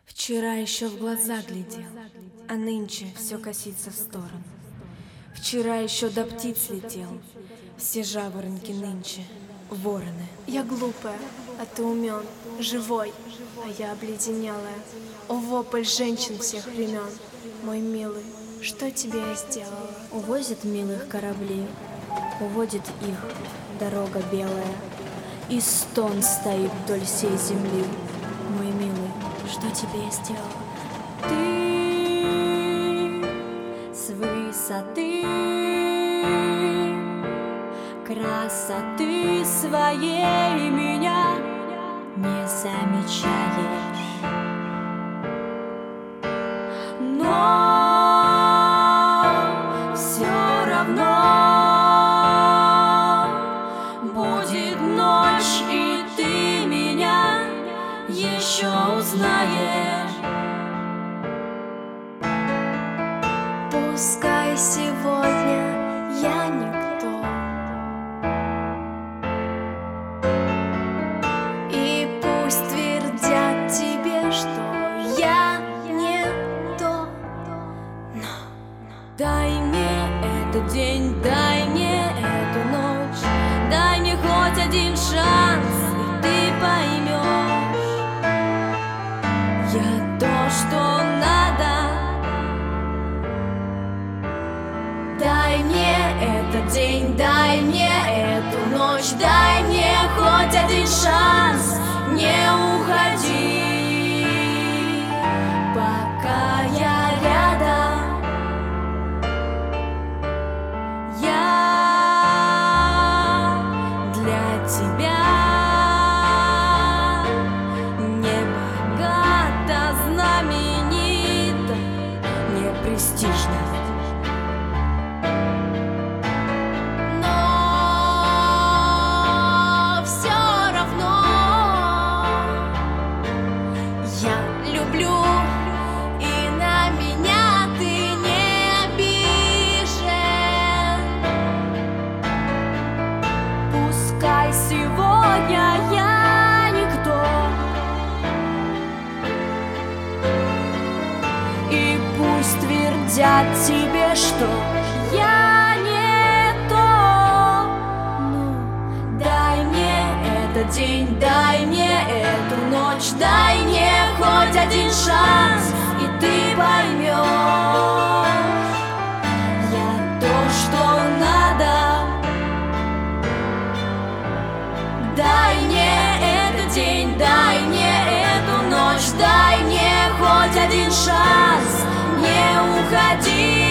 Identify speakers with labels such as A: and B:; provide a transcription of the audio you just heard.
A: Вчера еще в глаза глядел, а нынче все косится в сторону. Вчера еще до птиц летел, все жаворонки нынче вороны.
B: Я глупая, а ты умен, живой, а я обледенелая. О, вопль женщин всех времен, мой милый, что тебе я сделала?
C: Увозят милых корабли, уводит их дорога белая, и стон стоит вдоль всей земли. Мой милый, что тебе я сделала? Ты с высоты красоты своей меня не замечаешь, но все равно будет ночь, и ты меня еще узнаешь.
B: Пускай сегодня я никто, и пусть твердят тебе, что я не то, но
C: дай мне этот день, дай мне эту ночь, дай мне хоть один шанс, и ты поймешь, я то, что надо. Дай мне этот день, дай мне эту ночь, дай мне хоть один шанс, не уходи, пока я рядом. Я для тебя не богата, знаменита, не престижна. Сегодня я никто, и пусть твердят тебе, что я не то, но дай мне этот день, дай мне эту ночь, дай мне хоть один шанс, и ты поймешь, я то, что надо. Дай мне этот день, дай мне эту ночь, дай мне хоть один шанс, не уходи.